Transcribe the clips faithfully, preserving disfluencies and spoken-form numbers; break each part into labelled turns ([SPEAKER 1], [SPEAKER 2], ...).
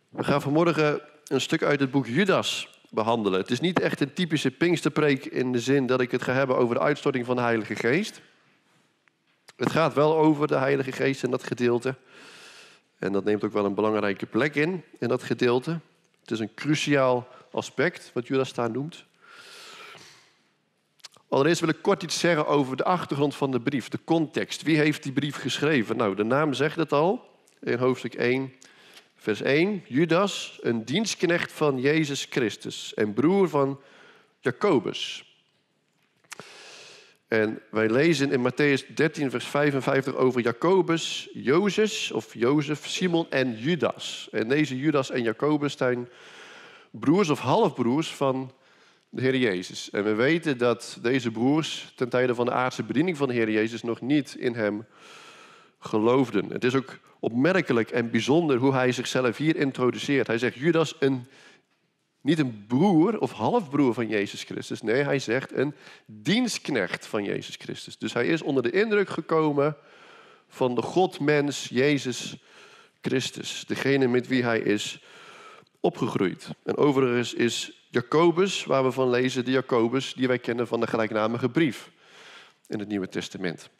[SPEAKER 1] We gaan vanmorgen een stuk uit het boek Judas behandelen. Het is niet echt een typische Pinksterpreek in de zin dat ik het ga hebben over de uitstorting van de Heilige Geest. Het gaat wel over de Heilige Geest en dat gedeelte. En dat neemt ook wel een belangrijke plek in, in dat gedeelte. Het is een cruciaal aspect, wat Judas daar noemt. Allereerst wil ik kort iets zeggen over de achtergrond van de brief, de context. Wie heeft die brief geschreven? Nou, de naam zegt het al, in hoofdstuk één, vers één. Judas, een dienstknecht van Jezus Christus en broer van Jacobus. En wij lezen in Mattheüs dertien, vers vijfenvijftig over Jacobus, Jozef, of Jozef, Simon en Judas. En deze Judas en Jacobus zijn broers of halfbroers van de Heer Jezus. En we weten dat deze broers ten tijde van de aardse bediening van de Heer Jezus nog niet in hem geloofden. Het is ook opmerkelijk en bijzonder hoe hij zichzelf hier introduceert. Hij zegt Judas, een, niet een broer of halfbroer van Jezus Christus. Nee, hij zegt een dienstknecht van Jezus Christus. Dus hij is onder de indruk gekomen van de Godmens Jezus Christus. Degene met wie hij is opgegroeid. En overigens is Jacobus, waar we van lezen, de Jacobus die wij kennen van de gelijknamige brief in het Nieuwe Testament.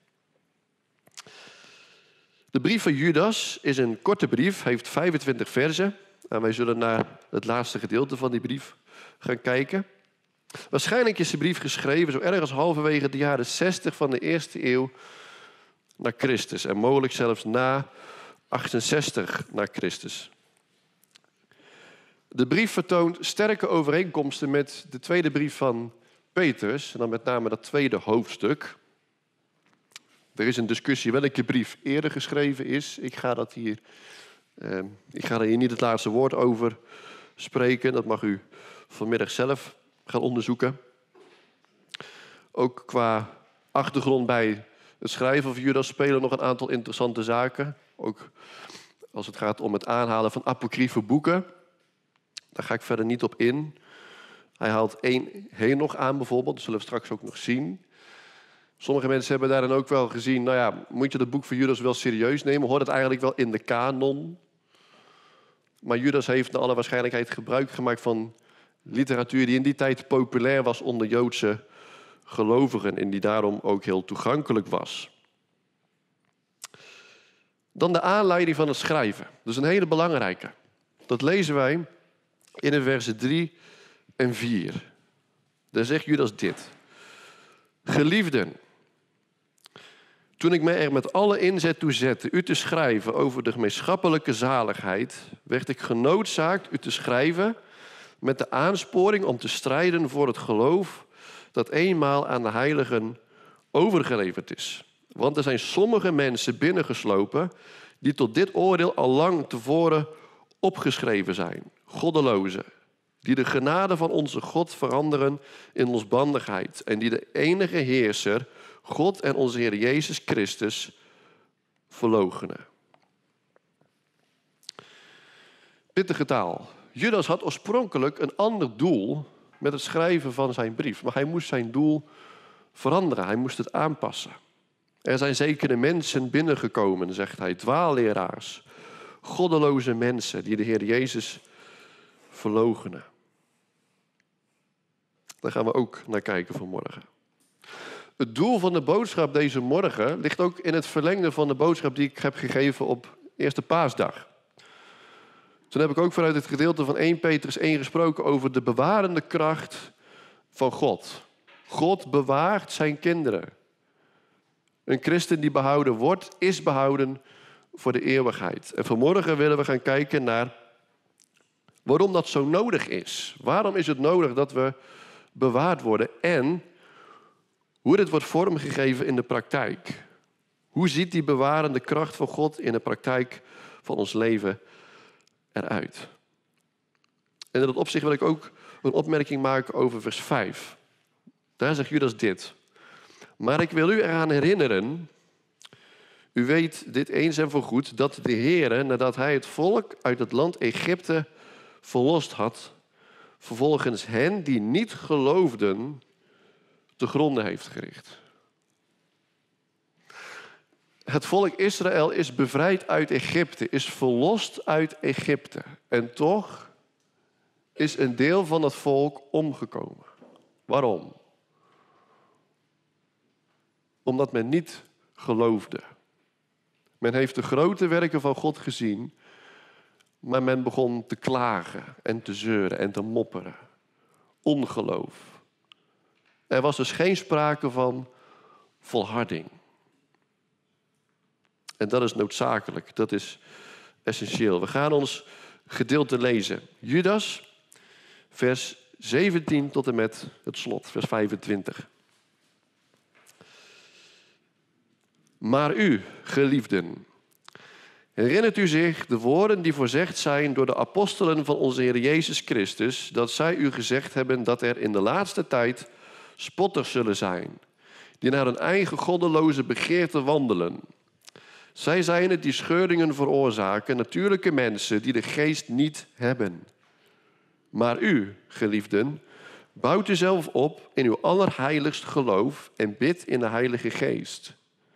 [SPEAKER 1] De brief van Judas is een korte brief, heeft vijfentwintig verzen. En wij zullen naar het laatste gedeelte van die brief gaan kijken. Waarschijnlijk is de brief geschreven zo ergens halverwege de jaren zestig van de eerste eeuw na Christus. En mogelijk zelfs na achtenzestig na Christus. De brief vertoont sterke overeenkomsten met de tweede brief van Petrus. En dan met name dat tweede hoofdstuk. Er is een discussie welke brief eerder geschreven is. Ik ga, dat hier, eh, ik ga er hier niet het laatste woord over spreken. Dat mag u vanmiddag zelf gaan onderzoeken. Ook qua achtergrond bij het schrijven van Judas spelen nog een aantal interessante zaken. Ook als het gaat om het aanhalen van apocryfe boeken. Daar ga ik verder niet op in. Hij haalt één Henoch aan bijvoorbeeld. Dat zullen we straks ook nog zien. Sommige mensen hebben daarin ook wel gezien, nou ja, moet je dat boek van Judas wel serieus nemen? Hoort het eigenlijk wel in de kanon? Maar Judas heeft naar alle waarschijnlijkheid gebruik gemaakt van literatuur die in die tijd populair was onder Joodse gelovigen en die daarom ook heel toegankelijk was. Dan de aanleiding van het schrijven. Dat is een hele belangrijke. Dat lezen wij in de versen drie en vier. Daar zegt Judas dit. Geliefden, toen ik mij er met alle inzet toe zette u te schrijven over de gemeenschappelijke zaligheid, werd ik genoodzaakt u te schrijven met de aansporing om te strijden voor het geloof dat eenmaal aan de heiligen overgeleverd is. Want er zijn sommige mensen binnengeslopen die tot dit oordeel al lang tevoren opgeschreven zijn. Goddelozen, die de genade van onze God veranderen in losbandigheid en die de enige heerser, God en onze Heer Jezus Christus, verloochenen. Pittige taal. Judas had oorspronkelijk een ander doel met het schrijven van zijn brief, maar hij moest zijn doel veranderen, hij moest het aanpassen. Er zijn zekere mensen binnengekomen, zegt hij, dwaalleraars, goddeloze mensen die de Heer Jezus verloochenen. Daar gaan we ook naar kijken vanmorgen. Het doel van de boodschap deze morgen ligt ook in het verlengde van de boodschap die ik heb gegeven op Eerste Paasdag. Toen heb ik ook vanuit het gedeelte van eerste Petrus één gesproken over de bewarende kracht van God. God bewaart zijn kinderen. Een christen die behouden wordt, is behouden voor de eeuwigheid. En vanmorgen willen we gaan kijken naar waarom dat zo nodig is. Waarom is het nodig dat we bewaard worden en hoe dit wordt vormgegeven in de praktijk. Hoe ziet die bewarende kracht van God in de praktijk van ons leven eruit? En in dat opzicht wil ik ook een opmerking maken over vers vijf. Daar zegt Judas dit. Maar ik wil u eraan herinneren, u weet dit eens en voorgoed, dat de Heer, nadat hij het volk uit het land Egypte verlost had, vervolgens hen die niet geloofden te gronden heeft gericht. Het volk Israël is bevrijd uit Egypte, is verlost uit Egypte. En toch is een deel van het volk omgekomen. Waarom? Omdat men niet geloofde. Men heeft de grote werken van God gezien, maar men begon te klagen en te zeuren en te mopperen. Ongeloof. Er was dus geen sprake van volharding. En dat is noodzakelijk, dat is essentieel. We gaan ons gedeelte lezen. Judas, vers zeventien tot en met het slot, vers vijfentwintig. Maar u, geliefden, herinnert u zich de woorden die voorzegd zijn door de apostelen van onze Heer Jezus Christus, dat zij u gezegd hebben dat er in de laatste tijd spotters zullen zijn, die naar hun eigen goddeloze begeerte wandelen. Zij zijn het die scheuringen veroorzaken, natuurlijke mensen die de geest niet hebben. Maar u, geliefden, bouwt uzelf op in uw allerheiligst geloof en bidt in de Heilige Geest.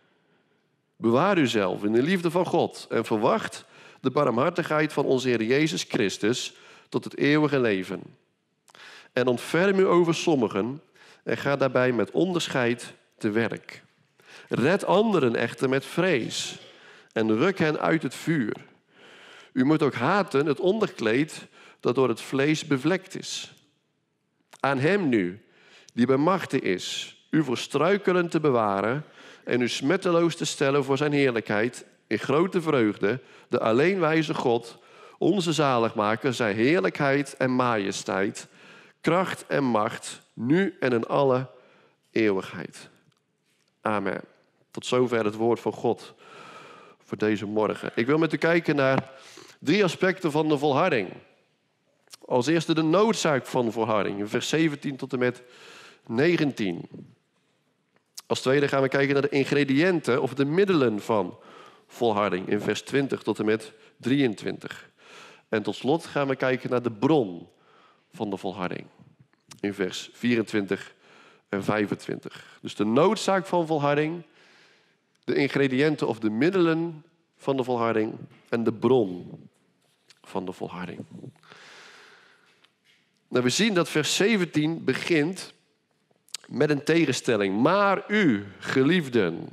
[SPEAKER 1] Bewaar uzelf in de liefde van God en verwacht de barmhartigheid van onze Heer Jezus Christus tot het eeuwige leven. En ontferm u over sommigen en ga daarbij met onderscheid te werk. Red anderen echter met vrees en ruk hen uit het vuur. U moet ook haten het onderkleed dat door het vlees bevlekt is. Aan hem nu, die bij machte is, u voor struikelen te bewaren en u smetteloos te stellen voor zijn heerlijkheid, in grote vreugde, de alleenwijze God, onze zaligmaker, zijn heerlijkheid en majesteit, kracht en macht, nu en in alle eeuwigheid. Amen. Tot zover het woord van God voor deze morgen. Ik wil met u kijken naar drie aspecten van de volharding. Als eerste de noodzaak van volharding, in vers zeventien tot en met negentien. Als tweede gaan we kijken naar de ingrediënten of de middelen van volharding, in vers twintig tot en met drieëntwintig. En tot slot gaan we kijken naar de bron van de volharding, in vers vierentwintig en vijfentwintig. Dus de noodzaak van volharding, de ingrediënten of de middelen van de volharding en de bron van de volharding. Nou, we zien dat vers zeventien begint met een tegenstelling. Maar u, geliefden.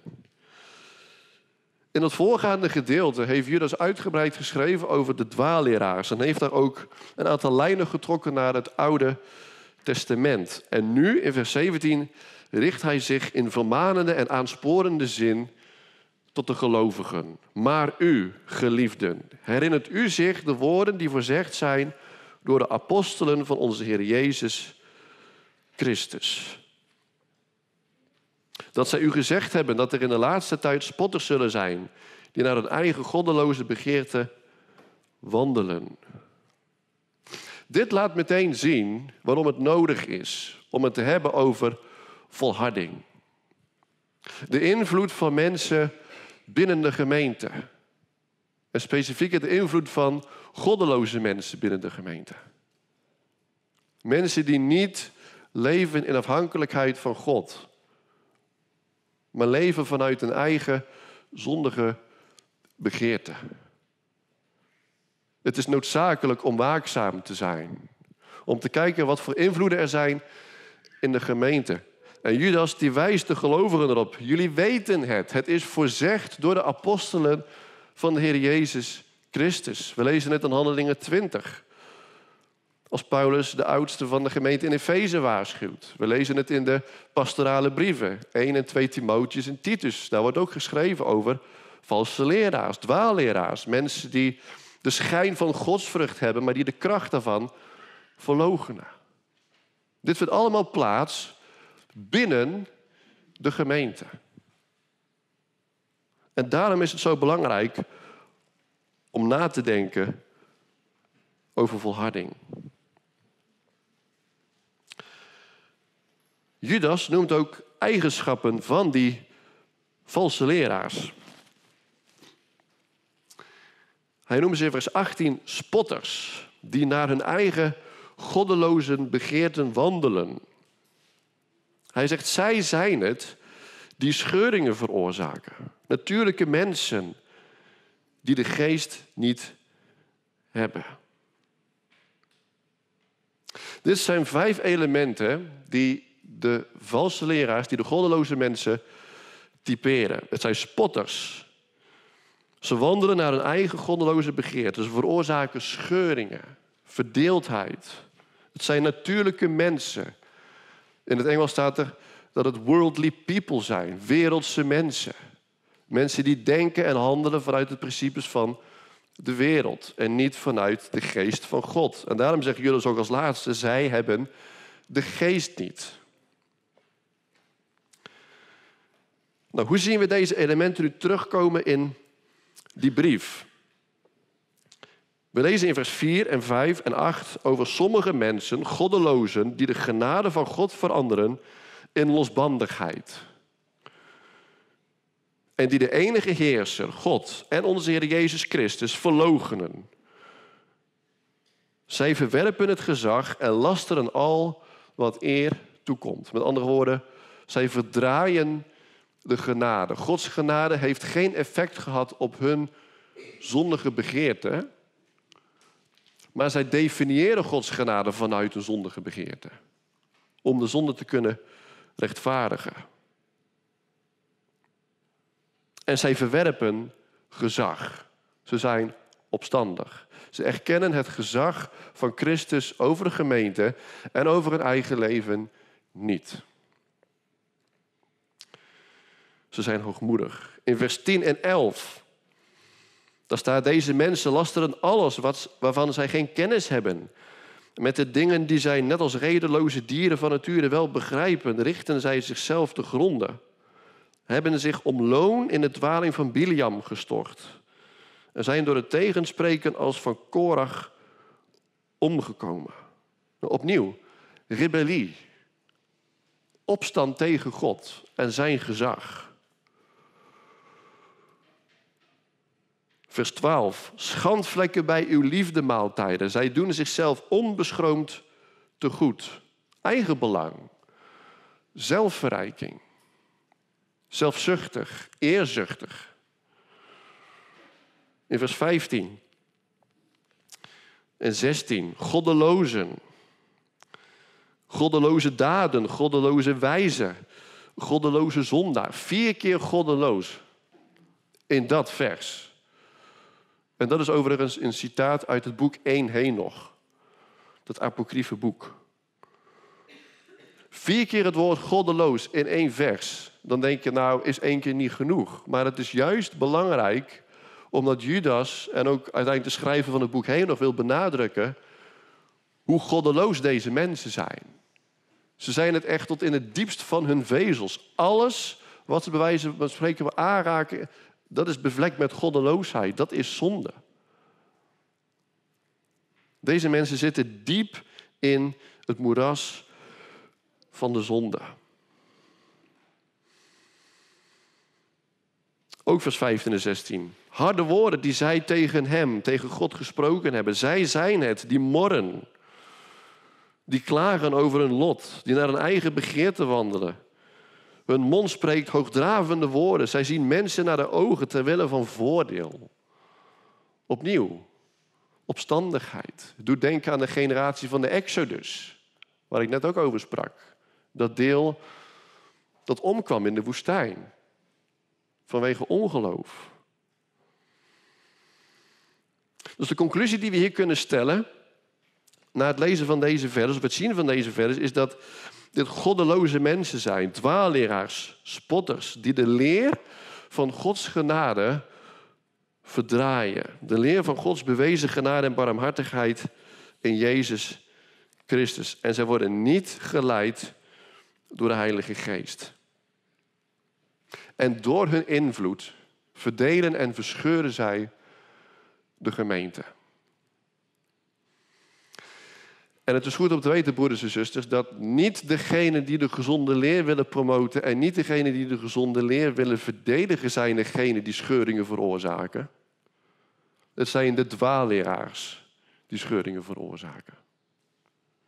[SPEAKER 1] In het voorgaande gedeelte heeft Judas uitgebreid geschreven over de dwaalleraars en heeft daar ook een aantal lijnen getrokken naar het Oude Testament. En nu, in vers zeventien, richt hij zich in vermanende en aansporende zin tot de gelovigen. Maar u, geliefden, herinnert u zich de woorden die voorzegd zijn door de apostelen van onze Heer Jezus Christus. Dat zij u gezegd hebben dat er in de laatste tijd spotters zullen zijn, die naar hun eigen goddeloze begeerte wandelen. Dit laat meteen zien waarom het nodig is om het te hebben over volharding. De invloed van mensen binnen de gemeente. En specifiek de invloed van goddeloze mensen binnen de gemeente. Mensen die niet leven in afhankelijkheid van God, maar leven vanuit een eigen zondige begeerte. Het is noodzakelijk om waakzaam te zijn. Om te kijken wat voor invloeden er zijn in de gemeente. En Judas die wijst de gelovigen erop. Jullie weten het. Het is voorzegd door de apostelen van de Heer Jezus Christus. We lezen het in Handelingen twintig. Als Paulus de oudste van de gemeente in Efeze waarschuwt. We lezen het in de pastorale brieven. één en twee Timotheus en Titus. Daar wordt ook geschreven over valse leraars, dwaalleraars. Mensen die de schijn van godsvrucht hebben, maar die de kracht daarvan verloochenen. Dit vindt allemaal plaats binnen de gemeente. En daarom is het zo belangrijk om na te denken over volharding. Judas noemt ook eigenschappen van die valse leraars. Hij noemt ze in vers achttien spotters, die naar hun eigen goddeloze begeerten wandelen. Hij zegt, zij zijn het die scheuringen veroorzaken. Natuurlijke mensen die de geest niet hebben. Dit zijn vijf elementen die de valse leraars, die de goddeloze mensen typeren. Het zijn spotters. Ze wandelen naar hun eigen goddeloze begeerten. Ze veroorzaken scheuringen, verdeeldheid. Het zijn natuurlijke mensen. In het Engels staat er dat het worldly people zijn, wereldse mensen. Mensen die denken en handelen vanuit de principes van de wereld en niet vanuit de geest van God. En daarom zeggen jullie ook als laatste, zij hebben de geest niet. Nou, hoe zien we deze elementen nu terugkomen in die brief? We lezen in vers vier en vijf en acht over sommige mensen, goddelozen, die de genade van God veranderen in losbandigheid. En die de enige heerser, God en onze Heer Jezus Christus verloochenen. Zij verwerpen het gezag en lasteren al wat eer toekomt. Met andere woorden, zij verdraaien de genade. Gods genade heeft geen effect gehad op hun zondige begeerte. Maar zij definiëren Gods genade vanuit een zondige begeerte. Om de zonde te kunnen rechtvaardigen. En zij verwerpen gezag. Ze zijn opstandig. Ze erkennen het gezag van Christus over de gemeente en over hun eigen leven niet. Ze zijn hoogmoedig. In vers tien en elf, daar staat: deze mensen lasteren alles wat, waarvan zij geen kennis hebben. Met de dingen die zij net als redeloze dieren van nature wel begrijpen, richten zij zichzelf te gronden. Hebben zich om loon in de dwaling van Biliam gestort. En zijn door het tegenspreken als van Korach omgekomen. Nou, opnieuw, rebellie. Opstand tegen God en zijn gezag. Vers twaalf. Schandvlekken bij uw liefdemaaltijden. Zij doen zichzelf onbeschroomd tegoed. Eigenbelang. Zelfverrijking. Zelfzuchtig. Eerzuchtig. In vers vijftien en zestien. Goddelozen. Goddeloze daden. Goddeloze wijzen. Goddeloze zondaar. Vier keer goddeloos. In dat vers. En dat is overigens een citaat uit het boek één Henoch. Dat apocryfe boek. Vier keer het woord goddeloos in één vers. Dan denk je, nou, is één keer niet genoeg. Maar het is juist belangrijk, omdat Judas en ook uiteindelijk de schrijver van het boek Henoch wil benadrukken hoe goddeloos deze mensen zijn. Ze zijn het echt tot in het diepst van hun vezels. Alles wat ze bij wijze van spreken aanraken, dat is bevlekt met goddeloosheid. Dat is zonde. Deze mensen zitten diep in het moeras van de zonde. Ook vers vijftien en zestien. Harde woorden die zij tegen hem, tegen God gesproken hebben. Zij zijn het, die morren. Die klagen over hun lot. Die naar hun eigen begeerte wandelen. Hun mond spreekt hoogdravende woorden. Zij zien mensen naar de ogen ter wille van voordeel. Opnieuw, opstandigheid. Doe denken aan de generatie van de Exodus, waar ik net ook over sprak. Dat deel dat omkwam in de woestijn. Vanwege ongeloof. Dus de conclusie die we hier kunnen stellen, na het lezen van deze vers, of het zien van deze vers, is dat dit goddeloze mensen zijn, dwaalleraars, spotters, die de leer van Gods genade verdraaien. De leer van Gods bewezen genade en barmhartigheid in Jezus Christus. En zij worden niet geleid door de Heilige Geest. En door hun invloed verdelen en verscheuren zij de gemeente. En het is goed om te weten, broeders en zusters, dat niet degenen die de gezonde leer willen promoten en niet degenen die de gezonde leer willen verdedigen zijn degenen die scheuringen veroorzaken. Het zijn de dwaalleraars die scheuringen veroorzaken.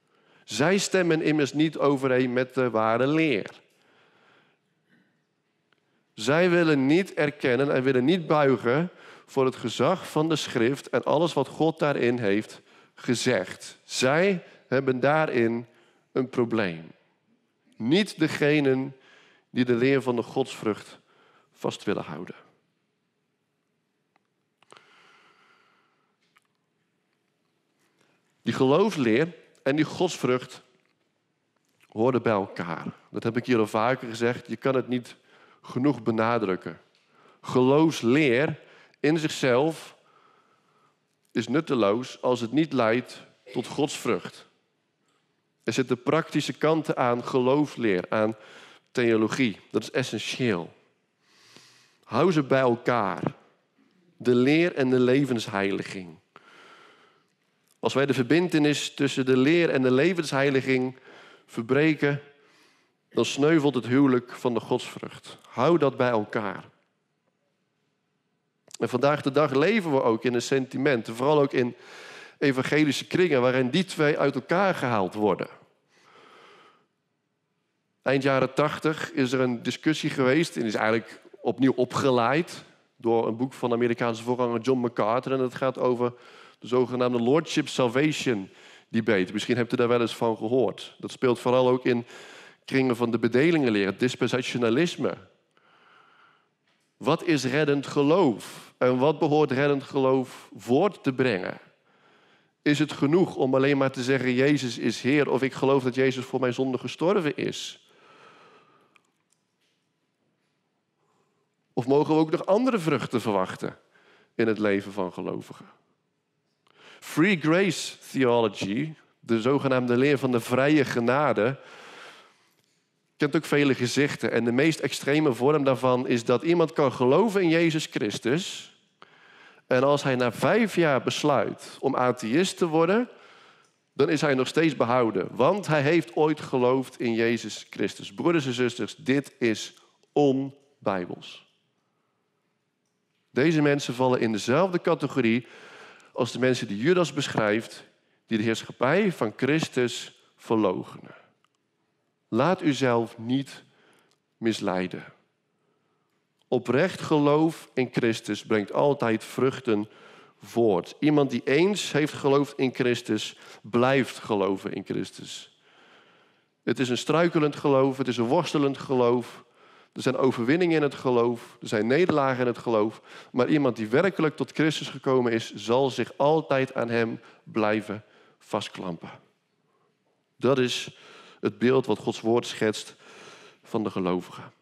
[SPEAKER 1] Zij stemmen immers niet overeen met de ware leer. Zij willen niet erkennen en willen niet buigen voor het gezag van de schrift en alles wat God daarin heeft gezegd. Zij hebben daarin een probleem. Niet degenen die de leer van de godsvrucht vast willen houden. Die geloofsleer en die godsvrucht horen bij elkaar. Dat heb ik hier al vaker gezegd. Je kan het niet genoeg benadrukken. Geloofsleer in zichzelf is nutteloos als het niet leidt tot godsvrucht. Er zitten praktische kanten aan geloofsleer, aan theologie. Dat is essentieel. Hou ze bij elkaar. De leer en de levensheiliging. Als wij de verbintenis tussen de leer en de levensheiliging verbreken, dan sneuvelt het huwelijk van de godsvrucht. Hou dat bij elkaar. En vandaag de dag leven we ook in een sentiment, vooral ook in evangelische kringen, waarin die twee uit elkaar gehaald worden. Eind jaren tachtig is er een discussie geweest en is eigenlijk opnieuw opgeleid door een boek van de Amerikaanse voorganger John MacArthur. En dat gaat over de zogenaamde Lordship Salvation debate. Misschien hebt u daar wel eens van gehoord. Dat speelt vooral ook in kringen van de bedelingenleer, het dispensationalisme. Wat is reddend geloof? En wat behoort reddend geloof voort te brengen? Is het genoeg om alleen maar te zeggen Jezus is Heer of ik geloof dat Jezus voor mijn zonde gestorven is? Of mogen we ook nog andere vruchten verwachten in het leven van gelovigen? Free grace theology, de zogenaamde leer van de vrije genade, kent ook vele gezichten. En de meest extreme vorm daarvan is dat iemand kan geloven in Jezus Christus. En als hij na vijf jaar besluit om atheïst te worden, dan is hij nog steeds behouden. Want hij heeft ooit geloofd in Jezus Christus. Broeders en zusters, dit is onbijbels. Deze mensen vallen in dezelfde categorie als de mensen die Judas beschrijft, die de heerschappij van Christus verloochenen. Laat uzelf niet misleiden. Oprecht geloof in Christus brengt altijd vruchten voort. Iemand die eens heeft geloofd in Christus, blijft geloven in Christus. Het is een struikelend geloof, het is een worstelend geloof. Er zijn overwinningen in het geloof, er zijn nederlagen in het geloof. Maar iemand die werkelijk tot Christus gekomen is, zal zich altijd aan hem blijven vastklampen. Dat is het beeld wat Gods woord schetst van de gelovigen.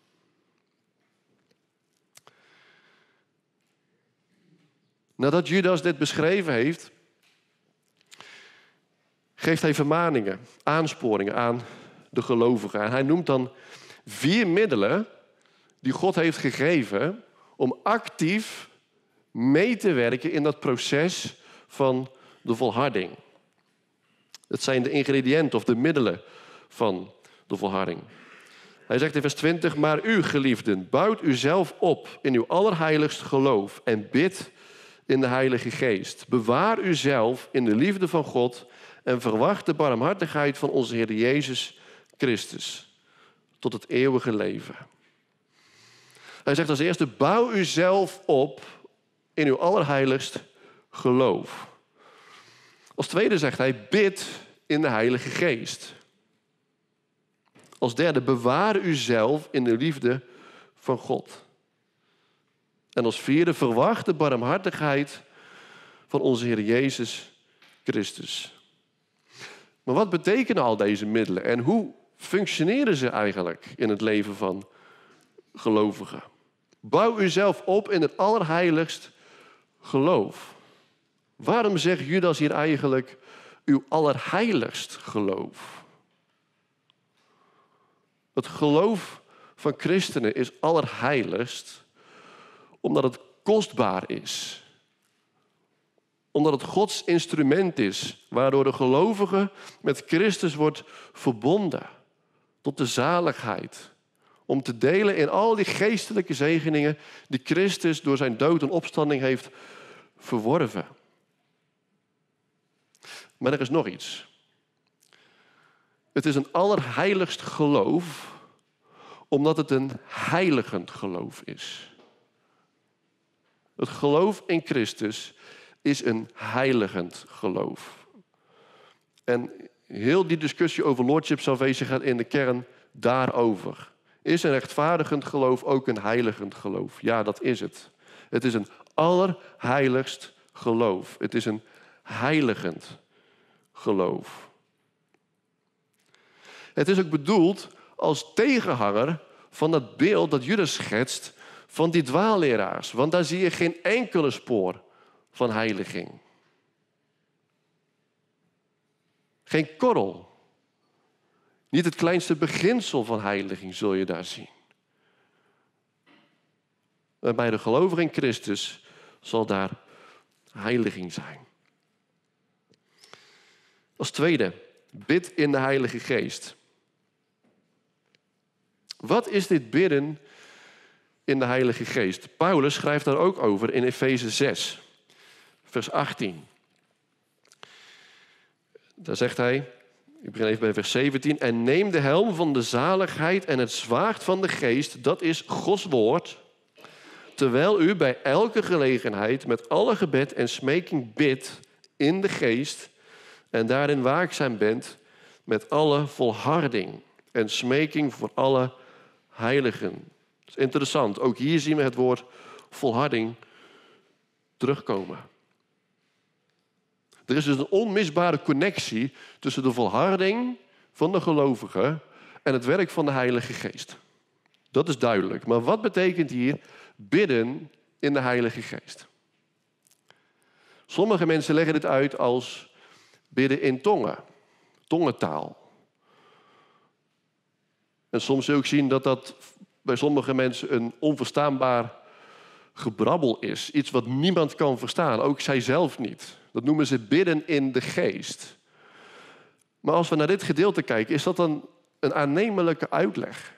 [SPEAKER 1] Nadat Judas dit beschreven heeft, geeft hij vermaningen, aansporingen aan de gelovigen. En hij noemt dan vier middelen die God heeft gegeven om actief mee te werken in dat proces van de volharding. Het zijn de ingrediënten of de middelen van de volharding. Hij zegt in vers twintig, maar u geliefden, bouwt uzelf op in uw allerheiligst geloof en bid in de Heilige Geest. Bewaar uzelf in de liefde van God en verwacht de barmhartigheid van onze Heer Jezus Christus tot het eeuwige leven. Hij zegt als eerste, bouw uzelf op in uw allerheiligst geloof. Als tweede zegt hij, bid in de Heilige Geest. Als derde, bewaar uzelf in de liefde van God. En als vierde, verwacht de barmhartigheid van onze Heer Jezus Christus. Maar wat betekenen al deze middelen en hoe functioneren ze eigenlijk in het leven van gelovigen? Bouw uzelf op in het allerheiligst geloof. Waarom zegt Judas hier eigenlijk uw allerheiligst geloof? Het geloof van christenen is allerheiligst omdat het kostbaar is. Omdat het Gods instrument is, waardoor de gelovige met Christus wordt verbonden tot de zaligheid. Om te delen in al die geestelijke zegeningen die Christus door zijn dood en opstanding heeft verworven. Maar er is nog iets. Het is een allerheiligst geloof Omdat het een heiligend geloof is. Het geloof in Christus is een heiligend geloof. En heel die discussie over Lordship Salvation gaat in de kern daarover. Is een rechtvaardigend geloof ook een heiligend geloof? Ja, dat is het. Het is een allerheiligst geloof. Het is een heiligend geloof. Het is ook bedoeld als tegenhanger van dat beeld dat Judas schetst van die dwaalleraars. Want daar zie je geen enkele spoor van heiliging. Geen korrel. Niet het kleinste beginsel van heiliging zul je daar zien. Maar bij de gelovige in Christus zal daar heiliging zijn. Als tweede, bid in de Heilige Geest. Wat is dit bidden in de Heilige Geest? Paulus schrijft daar ook over in Efeze zes, vers achttien. Daar zegt hij, ik begin even bij vers zeventien. En neem de helm van de zaligheid en het zwaard van de geest, dat is Gods woord, terwijl u bij elke gelegenheid met alle gebed en smeking bidt in de geest en daarin waakzaam bent met alle volharding en smeking voor alle heiligen. Dat is interessant. Ook hier zien we het woord volharding terugkomen. Er is dus een onmisbare connectie tussen de volharding van de gelovige en het werk van de Heilige Geest. Dat is duidelijk. Maar wat betekent hier bidden in de Heilige Geest? Sommige mensen leggen dit uit als bidden in tongen, tongentaal. En soms zul je ook zien dat dat bij sommige mensen een onverstaanbaar gebrabbel is. Iets wat niemand kan verstaan, ook zij zelf niet. Dat noemen ze bidden in de geest. Maar als we naar dit gedeelte kijken, is dat dan een aannemelijke uitleg?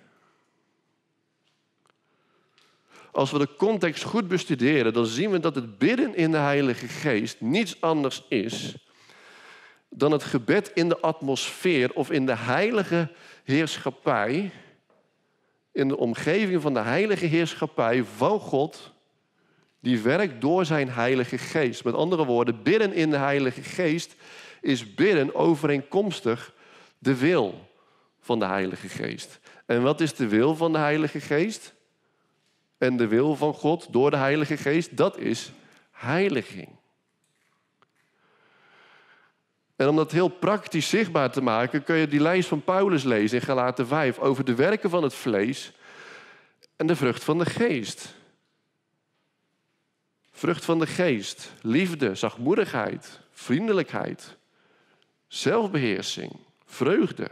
[SPEAKER 1] Als we de context goed bestuderen, dan zien we dat het bidden in de Heilige Geest niets anders is dan het gebed in de atmosfeer of in de heilige heerschappij, in de omgeving van de heilige heerschappij van God, die werkt door zijn Heilige Geest. Met andere woorden, bidden in de Heilige Geest is bidden overeenkomstig de wil van de Heilige Geest. En wat is de wil van de Heilige Geest? En de wil van God door de Heilige Geest, dat is heiliging. En om dat heel praktisch zichtbaar te maken, kun je die lijst van Paulus lezen in Galaten vijf over de werken van het vlees en de vrucht van de geest. Vrucht van de geest, liefde, zachtmoedigheid, vriendelijkheid, zelfbeheersing, vreugde.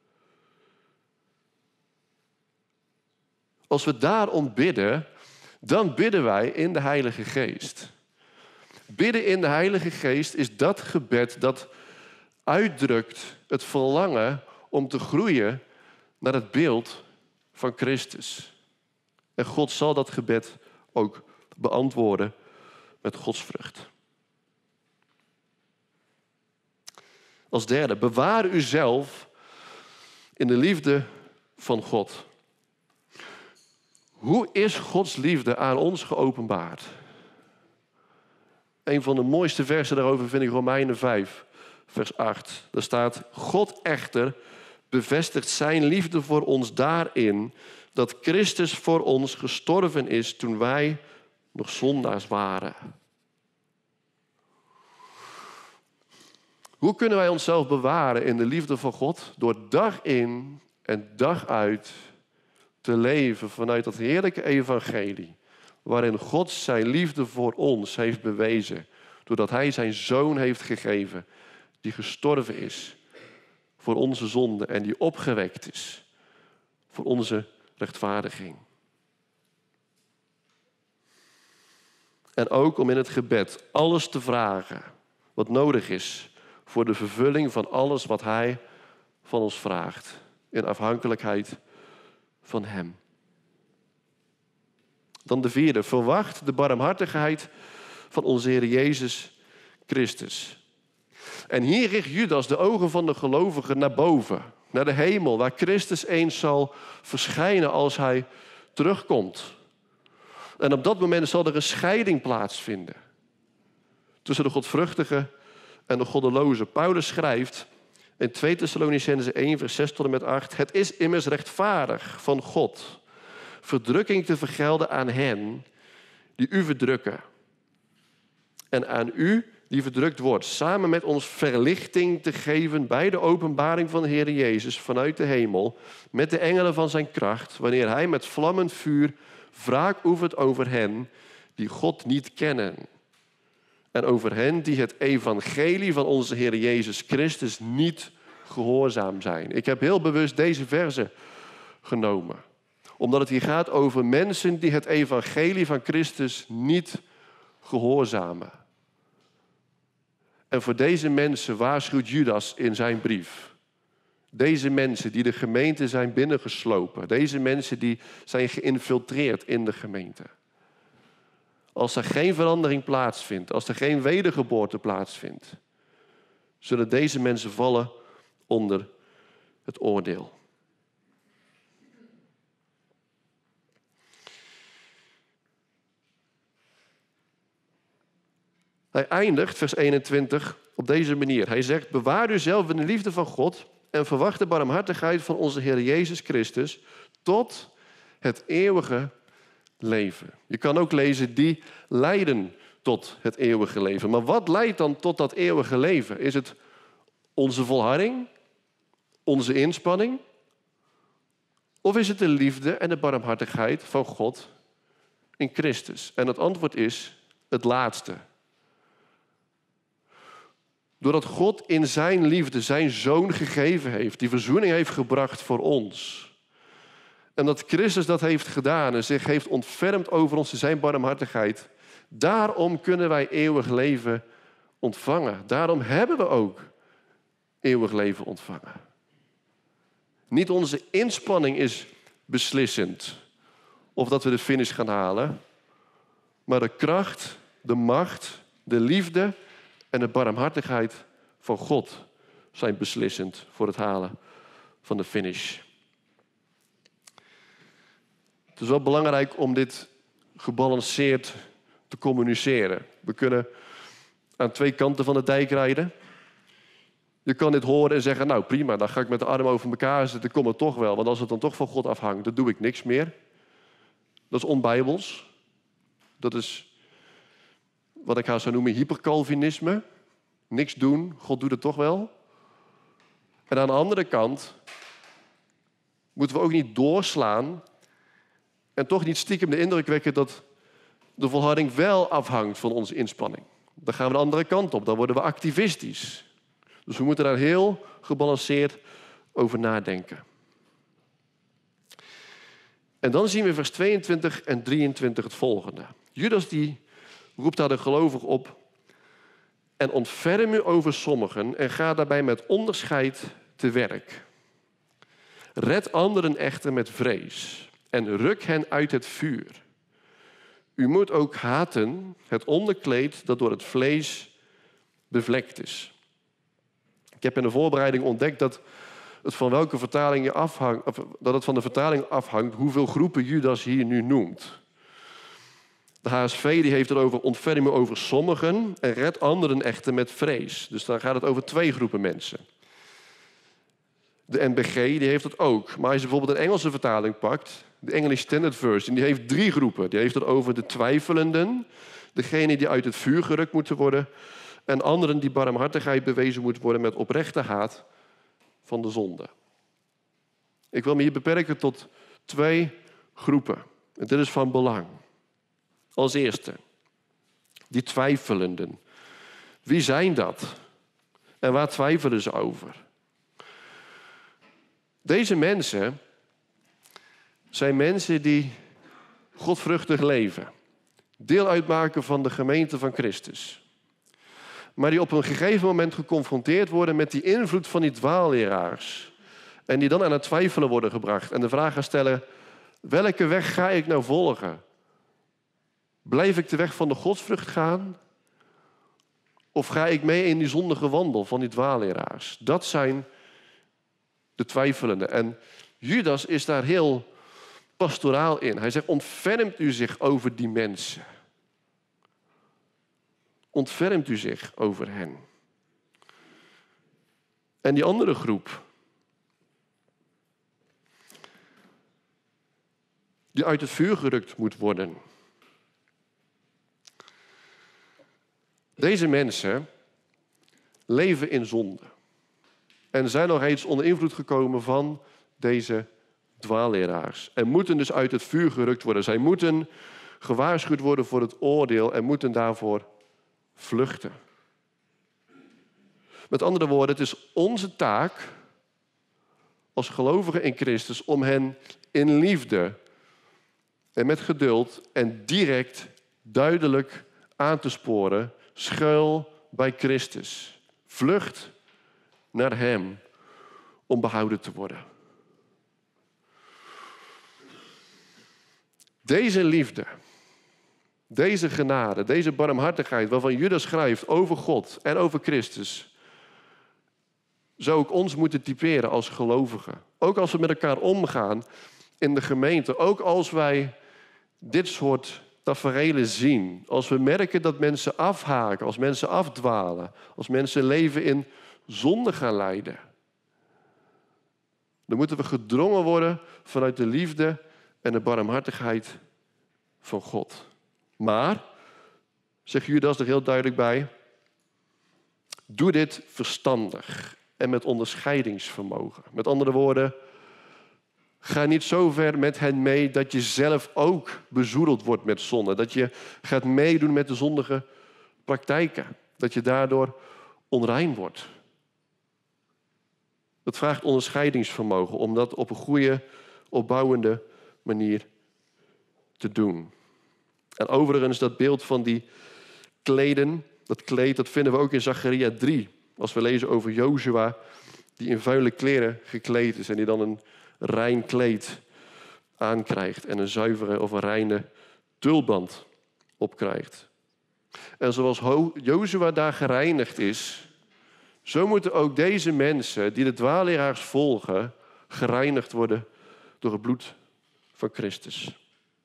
[SPEAKER 1] Als we daarom bidden, dan bidden wij in de Heilige Geest. Bidden in de Heilige Geest is dat gebed dat uitdrukt het verlangen om te groeien naar het beeld van Christus. En God zal dat gebed ook beantwoorden met godsvrucht. Als derde, bewaar uzelf in de liefde van God. Hoe is Gods liefde aan ons geopenbaard? Een van de mooiste versen daarover vind ik Romeinen vijf, vers acht. Daar staat, God echter bevestigt zijn liefde voor ons daarin dat Christus voor ons gestorven is toen wij nog zondaars waren. Hoe kunnen wij onszelf bewaren in de liefde van God? Door dag in en dag uit te leven vanuit dat heerlijke evangelie, waarin God zijn liefde voor ons heeft bewezen, doordat hij zijn zoon heeft gegeven, die gestorven is voor onze zonde en die opgewekt is voor onze rechtvaardiging. En ook om in het gebed alles te vragen wat nodig is voor de vervulling van alles wat hij van ons vraagt, in afhankelijkheid van hem. Dan de vierde, verwacht de barmhartigheid van onze Heer Jezus Christus. En hier richt Judas de ogen van de gelovigen naar boven, naar de hemel, waar Christus eens zal verschijnen als hij terugkomt. En op dat moment zal er een scheiding plaatsvinden tussen de godvruchtigen en de goddelozen. Paulus schrijft in twee Thessalonicenzen één, vers zes tot en met acht... Het is immers rechtvaardig van God verdrukking te vergelden aan hen die u verdrukken. En aan u die verdrukt wordt, samen met ons verlichting te geven bij de openbaring van de Heer Jezus vanuit de hemel, met de engelen van zijn kracht, wanneer hij met vlammend vuur wraak oefent over hen die God niet kennen. En over hen die het evangelie van onze Heer Jezus Christus niet gehoorzaam zijn. Ik heb heel bewust deze verse genomen, omdat het hier gaat over mensen die het evangelie van Christus niet gehoorzamen. En voor deze mensen waarschuwt Judas in zijn brief. Deze mensen die de gemeente zijn binnengeslopen. Deze mensen die zijn geïnfiltreerd in de gemeente. Als er geen verandering plaatsvindt, als er geen wedergeboorte plaatsvindt, zullen deze mensen vallen onder het oordeel. Hij eindigt, vers eenentwintig, op deze manier. Hij zegt, bewaar u zelf in de liefde van God en verwacht de barmhartigheid van onze Heer Jezus Christus tot het eeuwige leven. Je kan ook lezen, die leiden tot het eeuwige leven. Maar wat leidt dan tot dat eeuwige leven? Is het onze volharding? Onze inspanning? Of is het de liefde en de barmhartigheid van God in Christus? En het antwoord is het laatste. Doordat God in zijn liefde zijn zoon gegeven heeft, die verzoening heeft gebracht voor ons. En dat Christus dat heeft gedaan en zich heeft ontfermd over ons in zijn barmhartigheid. Daarom kunnen wij eeuwig leven ontvangen. Daarom hebben we ook eeuwig leven ontvangen. Niet onze inspanning is beslissend of dat we de finish gaan halen, maar de kracht, de macht, de liefde en de barmhartigheid van God zijn beslissend voor het halen van de finish. Het is wel belangrijk om dit gebalanceerd te communiceren. We kunnen aan twee kanten van de dijk rijden. Je kan dit horen en zeggen, nou prima, dan ga ik met de armen over elkaar zitten, kom het toch wel. Want als het dan toch van God afhangt, dan doe ik niks meer. Dat is onbijbels. Dat is wat ik haar zou noemen hypercalvinisme. Niks doen, God doet het toch wel. En aan de andere kant moeten we ook niet doorslaan en toch niet stiekem de indruk wekken dat de volharding wel afhangt van onze inspanning. Dan gaan we de andere kant op, dan worden we activistisch. Dus we moeten daar heel gebalanceerd over nadenken. En dan zien we in vers tweeëntwintig en drieëntwintig het volgende. Judas die roept daar de gelovigen op. En ontferm u over sommigen en ga daarbij met onderscheid te werk. Red anderen echter met vrees en ruk hen uit het vuur. U moet ook haten het onderkleed dat door het vlees bevlekt is. Ik heb in de voorbereiding ontdekt dat het van welke vertaling je afhangt, of dat het van de vertaling afhangt hoeveel groepen Judas hier nu noemt. De H S V die heeft het over ontferm u over sommigen en red anderen echter met vrees. Dus dan gaat het over twee groepen mensen. De N B G die heeft het ook. Maar als je bijvoorbeeld een Engelse vertaling pakt, de English Standard Version, die heeft drie groepen. Die heeft het over de twijfelenden, degenen die uit het vuur gerukt moeten worden, en anderen die barmhartigheid bewezen moet worden met oprechte haat van de zonde. Ik wil me hier beperken tot twee groepen. En dit is van belang. Als eerste, die twijfelenden. Wie zijn dat? En waar twijfelen ze over? Deze mensen zijn mensen die godvruchtig leven. Deel uitmaken van de gemeente van Christus. Maar die op een gegeven moment geconfronteerd worden met die invloed van die dwaalleraars. En die dan aan het twijfelen worden gebracht. En de vraag gaan stellen, welke weg ga ik nou volgen? Blijf ik de weg van de godsvrucht gaan? Of ga ik mee in die zondige wandel van die dwaalleraars? Dat zijn de twijfelenden. En Judas is daar heel pastoraal in. Hij zegt, ontfermt u zich over die mensen. Ontfermt u zich over hen. En die andere groep, die uit het vuur gerukt moet worden. Deze mensen leven in zonde. En zijn nog eens onder invloed gekomen van deze dwaalleraars. En moeten dus uit het vuur gerukt worden. Zij moeten gewaarschuwd worden voor het oordeel en moeten daarvoor vluchten. Met andere woorden, het is onze taak als gelovigen in Christus om hen in liefde en met geduld en direct duidelijk aan te sporen. Schuil bij Christus. Vlucht naar hem om behouden te worden. Deze liefde, deze genade, deze barmhartigheid waarvan Judas schrijft over God en over Christus, zou ook ons moeten typeren als gelovigen. Ook als we met elkaar omgaan in de gemeente. Ook als wij dit soort taferelen zien. Als we merken dat mensen afhaken, als mensen afdwalen. Als mensen leven in zonde gaan leiden. Dan moeten we gedrongen worden vanuit de liefde en de barmhartigheid van God. Maar, zegt Judas er heel duidelijk bij, doe dit verstandig en met onderscheidingsvermogen. Met andere woorden, ga niet zo ver met hen mee dat je zelf ook bezoedeld wordt met zonde. Dat je gaat meedoen met de zondige praktijken. Dat je daardoor onrein wordt. Dat vraagt onderscheidingsvermogen om dat op een goede, opbouwende manier te doen. En overigens, dat beeld van die kleden, dat kleed, dat vinden we ook in Zacharia drie. Als we lezen over Jozua, die in vuile kleren gekleed is en die dan een rein kleed aankrijgt en een zuivere of een reine tulband opkrijgt. En zoals Jozua daar gereinigd is, zo moeten ook deze mensen die de dwaalleraars volgen, gereinigd worden door het bloed van Christus.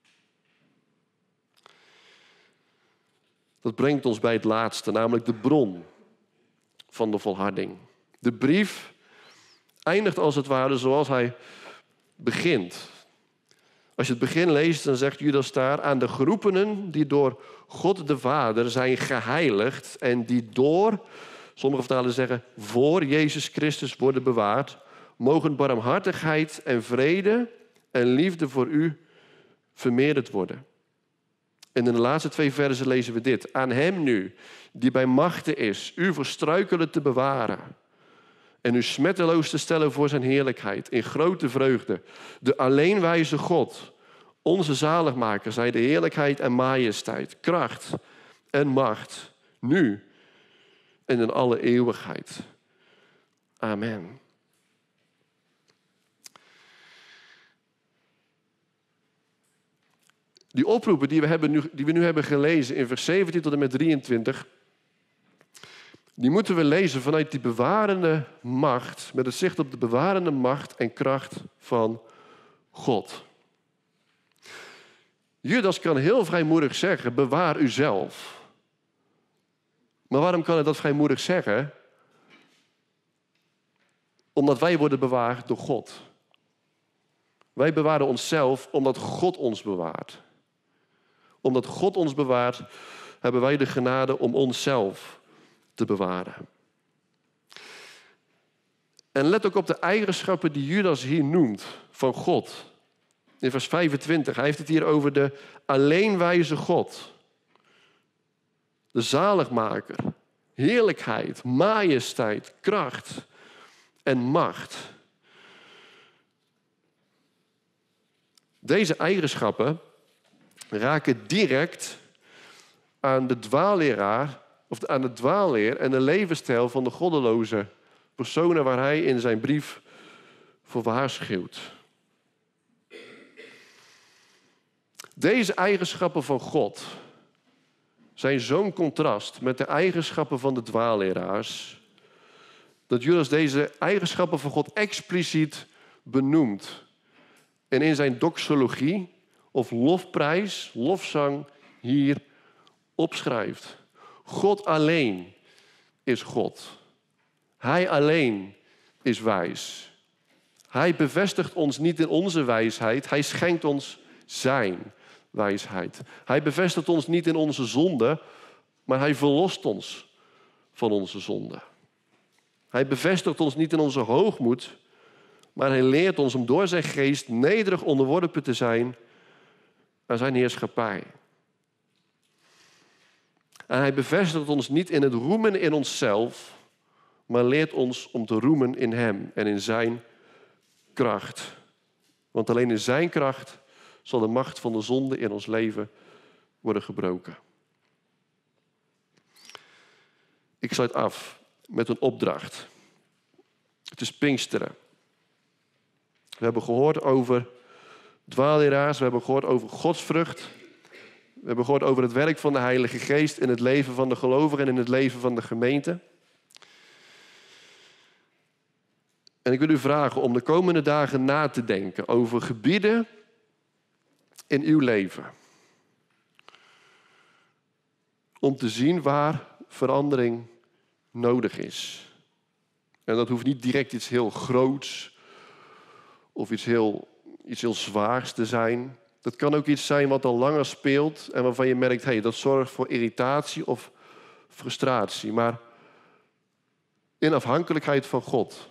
[SPEAKER 1] Dat brengt ons bij het laatste, namelijk de bron van de volharding. De brief eindigt als het ware zoals hij begint. Als je het begin leest, dan zegt Judas daar, aan de geroepenen die door God de Vader zijn geheiligd en die door, sommige vertalen zeggen, voor Jezus Christus worden bewaard, mogen barmhartigheid en vrede en liefde voor u vermeerderd worden. En in de laatste twee versen lezen we dit. Aan hem nu, die bij machte is, u voor struikelen te bewaren en u smetteloos te stellen voor zijn heerlijkheid, in grote vreugde. De alleenwijze God, onze zaligmaker, zij de heerlijkheid en majesteit, kracht en macht, nu en in alle eeuwigheid. Amen. Die oproepen die we, hebben nu, die we nu hebben gelezen in vers zeventien tot en met drieëntwintig... die moeten we lezen vanuit die bewarende macht, met het zicht op de bewarende macht en kracht van God. Judas kan heel vrijmoedig zeggen, bewaar uzelf. Maar waarom kan hij dat vrijmoedig zeggen? Omdat wij worden bewaard door God. Wij bewaren onszelf omdat God ons bewaart. Omdat God ons bewaart, hebben wij de genade om onszelf te bewaren. En let ook op de eigenschappen die Judas hier noemt van God. In vers vijfentwintig, hij heeft het hier over de alleenwijze God. De zaligmaker, heerlijkheid, majesteit, kracht en macht. Deze eigenschappen raken direct aan de dwaalleraar, of aan de dwaalleer en de levensstijl van de goddeloze personen waar hij in zijn brief voor waarschuwt. Deze eigenschappen van God zijn zo'n contrast met de eigenschappen van de dwaalleraars, dat Judas deze eigenschappen van God expliciet benoemt en in zijn doxologie of lofprijs, lofzang hier opschrijft. God alleen is God. Hij alleen is wijs. Hij bevestigt ons niet in onze wijsheid, hij schenkt ons zijn wijsheid. Hij bevestigt ons niet in onze zonde, maar hij verlost ons van onze zonde. Hij bevestigt ons niet in onze hoogmoed, maar hij leert ons om door zijn geest nederig onderworpen te zijn aan zijn heerschappij. En hij bevestigt ons niet in het roemen in onszelf, maar leert ons om te roemen in hem en in zijn kracht. Want alleen in zijn kracht zal de macht van de zonde in ons leven worden gebroken. Ik sluit af met een opdracht. Het is Pinksteren. We hebben gehoord over dwaalleraars, we hebben gehoord over godsvrucht. We hebben gehoord over het werk van de Heilige Geest in het leven van de gelovigen en in het leven van de gemeente. En ik wil u vragen om de komende dagen na te denken over gebieden in uw leven. Om te zien waar verandering nodig is. En dat hoeft niet direct iets heel groots of iets heel, iets heel zwaars te zijn. Dat kan ook iets zijn wat al langer speelt en waarvan je merkt, hey, dat zorgt voor irritatie of frustratie. Maar in afhankelijkheid van God.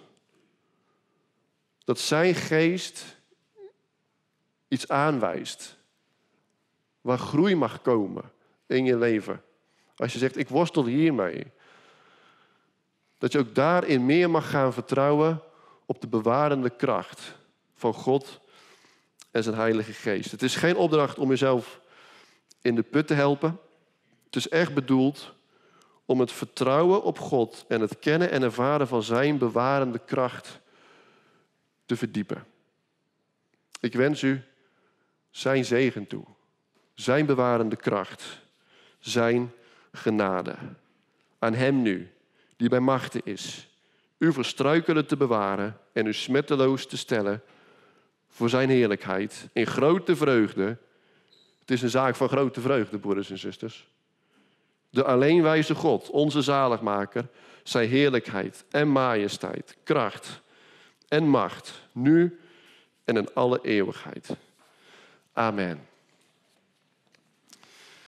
[SPEAKER 1] Dat zijn geest iets aanwijst. Waar groei mag komen in je leven. Als je zegt, ik worstel hiermee. Dat je ook daarin meer mag gaan vertrouwen op de bewarende kracht van God en zijn Heilige Geest. Het is geen opdracht om jezelf in de put te helpen. Het is echt bedoeld om het vertrouwen op God en het kennen en ervaren van zijn bewarende kracht te verdiepen. Ik wens u zijn zegen toe. Zijn bewarende kracht. Zijn genade. Aan hem nu, die bij machten is, u voor struikelen te bewaren en u smetteloos te stellen voor zijn heerlijkheid in grote vreugde. Het is een zaak van grote vreugde, broeders en zusters. De alleenwijze God, onze zaligmaker, zijn heerlijkheid en majesteit, kracht en macht, nu en in alle eeuwigheid. Amen.